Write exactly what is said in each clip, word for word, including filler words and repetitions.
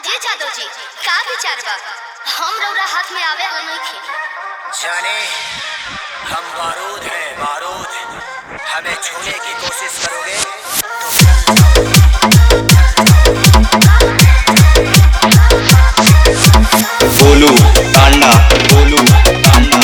काजी जादव जी का विचार बा? हम रौरा हाथ में आवे वाला नहीं जाने हम बारूद हैं बारूद, हमें छूने की कोशिश करोगे तो गोलू टांडा गोलू टांडा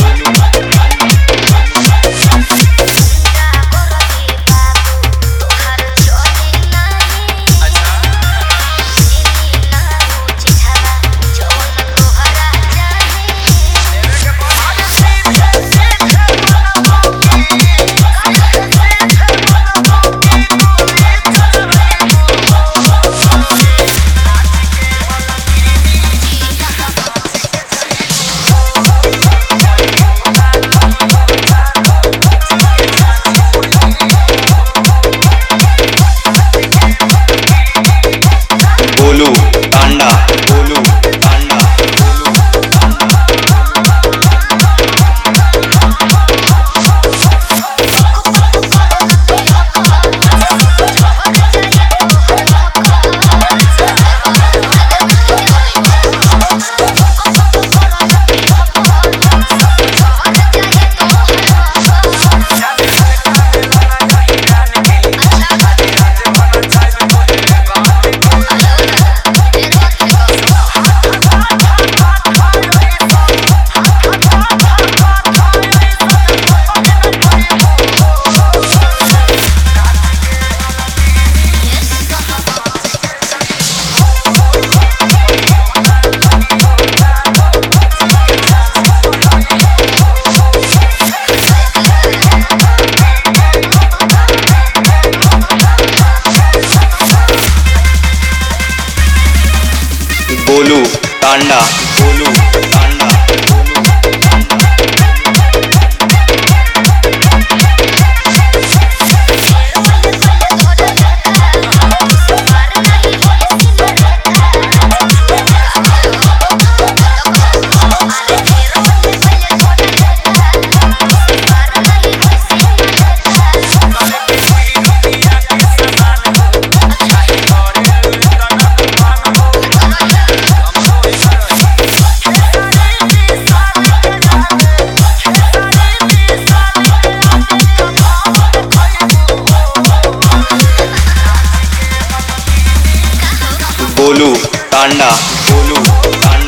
गोलू टांडा गोलू टांडा गोलू टांडा गोलू टांडा गोलू टांडा गोलू टांडा